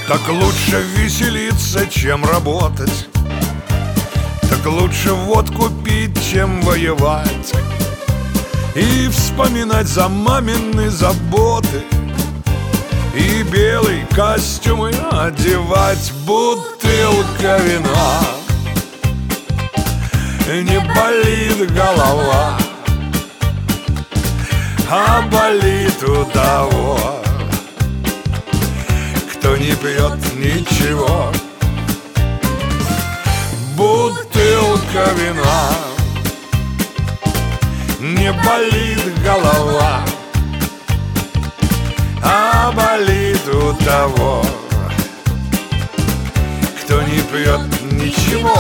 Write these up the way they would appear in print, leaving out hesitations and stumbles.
Так лучше веселиться, чем работать. Так лучше водку пить, чем воевать. И вспоминать за мамины заботы, и белый костюмы одевать. Бутылка вина, не болит голова, а болит у того, кто не пьет ничего. Бутылка вина, не болит голова, а болит у того, кто не пьет ничего.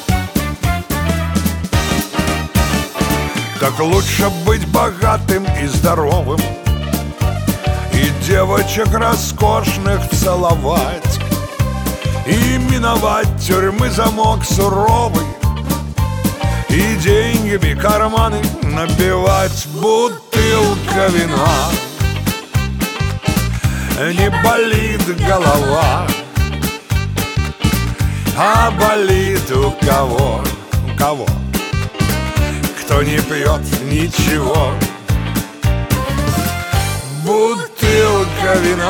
Так лучше быть богатым и здоровым, и девочек роскошных целовать, и миновать тюрьмы замок суровый, и деньгами карманы набивать. Бутылка вина, не болит голова, а болит у кого? У кого? Кто не пьет ничего. Бутылка вина,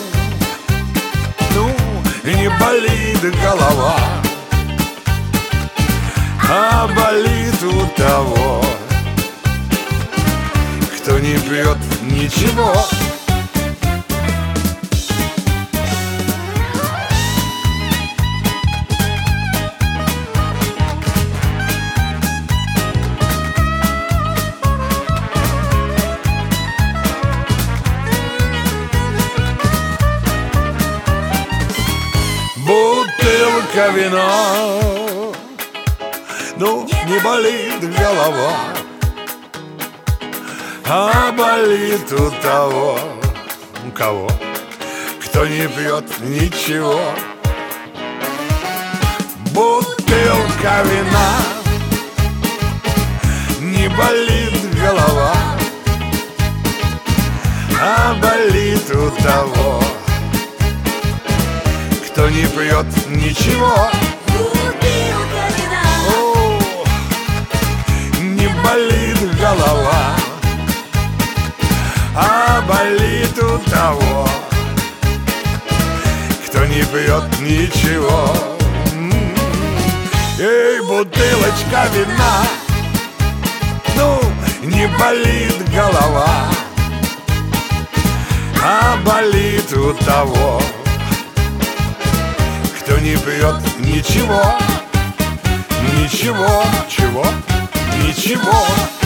ну, не болит голова, а болит у того, кто не пьет ничего. Бутылка вина, ну, не болит голова, а болит у того, у кого? Кто не пьет ничего. Бутылка вина, не болит голова, а болит у того, кто не пьет ничего. Бутылка вина, О, не болит голова, а болит у того, кто не пьет ничего. Эй, бутылочка вина, ну, не болит голова, а болит у того, кто не пьет ничего. Ничего, чего, ничего.